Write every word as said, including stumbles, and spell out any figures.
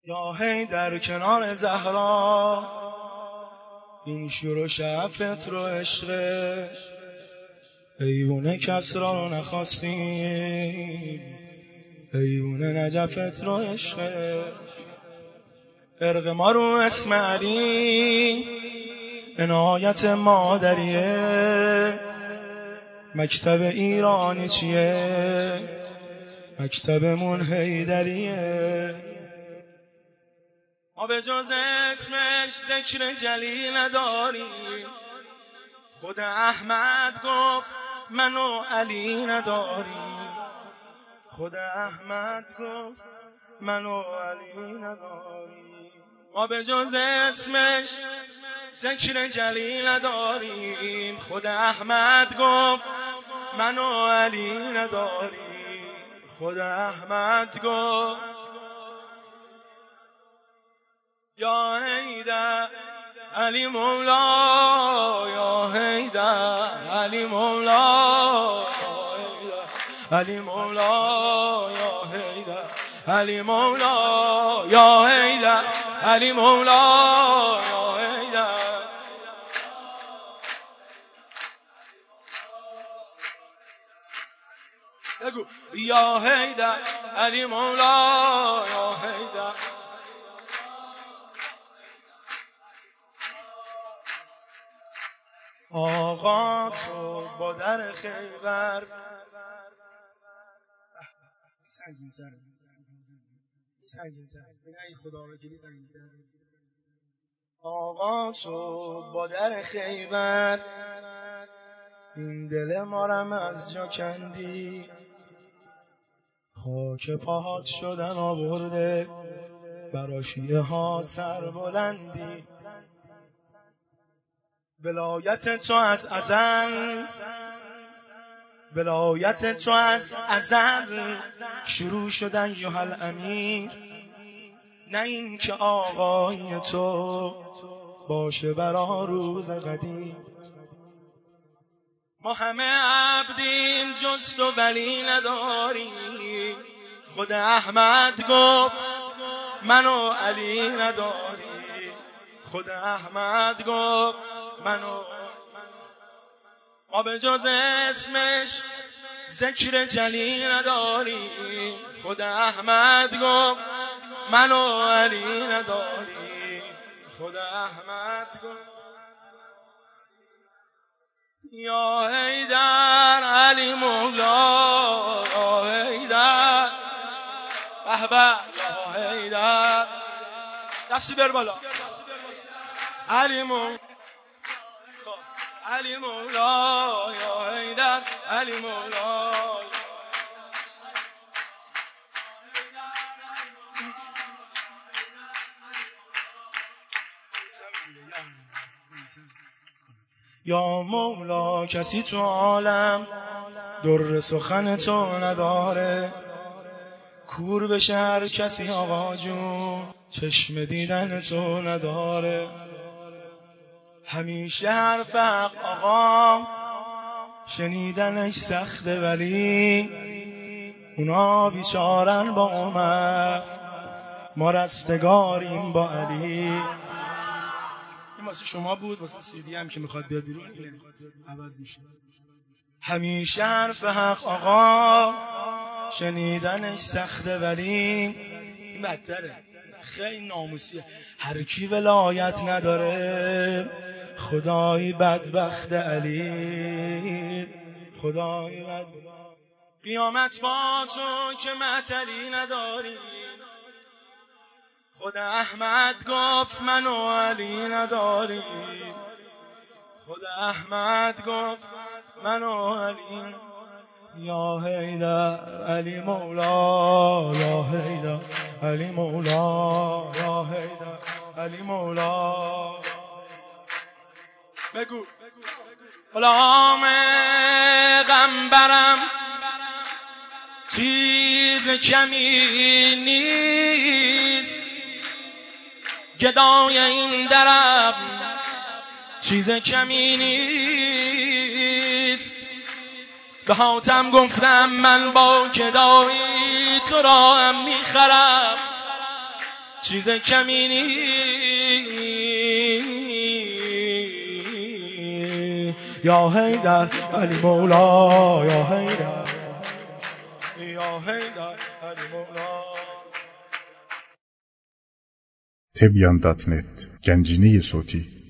یا هی در کنار زهرا این شور و شعفت رو عشقه حیوان کسرا رو نخواستیم حیوان نجفت رو عشقه ارق ما رو اسم علی عنایت مادریه مکتب ایرانی چیه مکتبمون حیدریه ما به جز اسمش ذکر جلیل نداریم خود احمد گفت منو علی نداریم خود احمد گفت منو علی نداریم ما به جز اسمش ذکر جلیل نداریم خود احمد گفت منو علی نداریم خود احمد گفت یا حیدر علی مولا یا حیدر علی مولا علی مولا یا حیدر علی مولا یا حیدر علی مولا یا حیدر بگو یا حیدر علی مولا یا حیدر آقا تو با در خیبر سنگین تر سنگین تر بینایی خدا وکیلی سنگین تر آقا تو با در خیبر این دل مارم از جا کندی خاک پاهات شدن آورده براشیه ها سر بلندی ولایت تو از ازل ولایت تو از ازل شروع شدن یوحل امیر نه این که آقای تو باشه برا روز قدیم ما همه عبدیم جز تو ولی نداریم خود احمد گفت منو علی نداریم خود احمد گفت منو ما به جز اسمش ذکر جلیل نداریم خود احمد گفت منو علی نداریم خود احمد گفت یا حیدر علی مولا یا حیدر بهبه یا حیدر دستی بر بالا علی مولا علی مولا یا حیدر علی مولا یا مولا کسی تو عالم در سخن تو نداره کور بشه هر کسی آقا جون چشم دیدن تو نداره همیشه حرف حق آقا شنیدنش سخته ولی اونا بیچارن با عمر ما رستگاریم با علی این واسه شما بود واسه سیدی هم که میخواد بیاد بیرون عوض میشه همیشه حرف حق آقا شنیدنش سخته ولی این بدتره خیلی ناموسیه هر کی ولایت نداره خدای بدبخت علی خدای بد قیامت با تو که معطلی نداری خود احمد گفت منو علی نداری خود احمد گفت منو علی یا حیدر علی مولا یا حیدر علی مولا یا حیدر علی مولا بگو غلام غمبرم چیز کمی نیست گدای این درم چیز کمی نیست به حاتم گفتم من با گدایی تو را هم میخرم چیز کمی یا حیدر علی مولا یا حیدر یا حیدر علی مولا. تبیان دات نت گنجینه صوتی